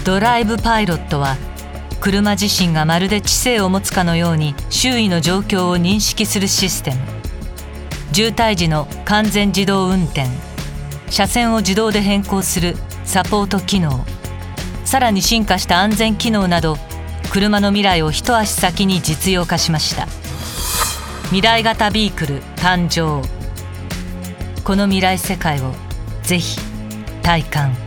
ドライブパイロットは車自身がまるで知性を持つかのように周囲の状況を認識するシステム、渋滞時の完全自動運転、車線を自動で変更するサポート機能、さらに進化した安全機能など、車の未来を一足先に実用化しました。未来型ビークル誕生。この未来世界をぜひ体感。